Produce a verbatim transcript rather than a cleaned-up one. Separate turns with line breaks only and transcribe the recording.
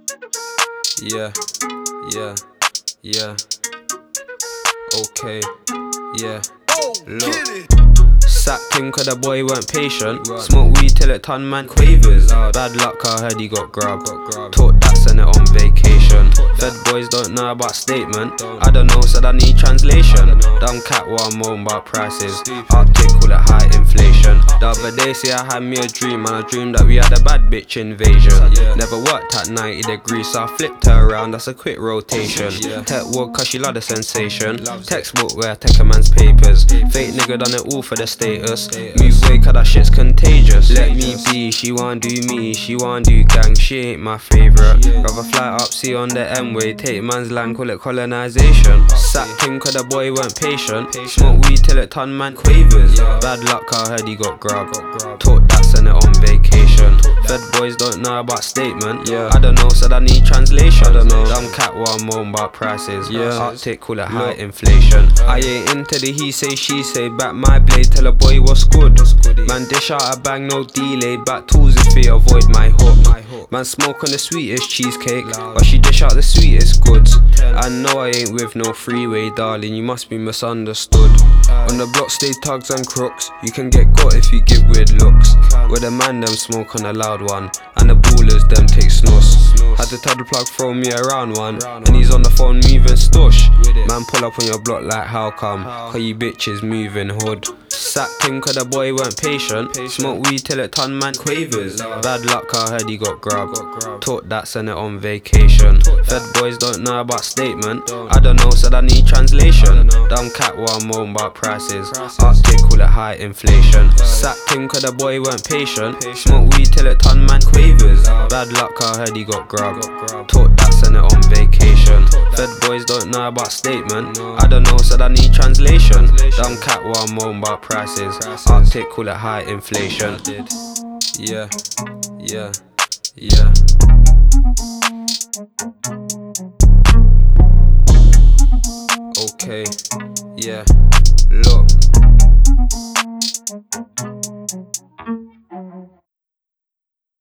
Yeah, yeah, yeah. Okay, yeah. Look. Sacked him cause the boy weren't patient. Smoke weed till it ton man quavers. Bad luck, I heard he got grabbed. Taught that, sent it on vacation. Fed boys don't know about statement. I don't know, said I need translation. Dumb cat while I'm moaning about prices. Arctic, call it high inflation. The other day, see I had me a dream, and I dreamed that we had a bad bitch invasion. Never worked at ninety degrees, so I flipped her around, that's a quick rotation. Tech walk cause she love the sensation. Textbook where I take a man's papers. Fake nigga done it all for the status. Move away cause that shit's contagious. Let me be, she wanna do me, she wanna do gang, she ain't my favourite. Rather fly up, see on the M-way, take man's land, call it colonisation. Sacked him cause the boy weren't patient. Smoke weed till it ton man quavers. Bad luck, I heard he got grabbed. Taught that, sent it on vacation. Fed boys don't know about statement. I don't know, said I need translation. Dumb cat while I'm moaning about prices. Arctic, call it high inflation. I ain't into the he say she say, back my blade, tell a boy what's good. Man dish out a bang, no delay. Back tools if they avoid my hook. Man smoke on the sweetest cheesecake, but she dish out the sweetest goods. I know I ain't with no freeway, darling, you must be misunderstood. On the block stay thugs and crooks. You can get got if you give weird looks. Where the man them smoke on a loud one, and the ballers them take snus. Had to tell the plug throw me around one, and he's on the phone moving stush. Man pull up on your block like how come? Cause you bitches moving hood. Sacked him cause the boy weren't patient. Smoke weed till it ton man quavers. Bad luck, I heard he got grabbed. Taught that, sent it on vacation. Fed boys don't know about statement. I don't know, said I need translation. Dumb cat while I'm moaning about prices. Arctic, call it high inflation. Sacked him cause the boy weren't patient. Smoke weed till it ton man quavers. Bad luck, I heard he got grabbed. Taught that, sent it on vacation. Fed boys don't know about statement. I don't know, said I need translation. Dumb cat while I'm moaning about prices. Arctic, call it high inflation. Yeah, yeah, yeah. Okay, yeah, look.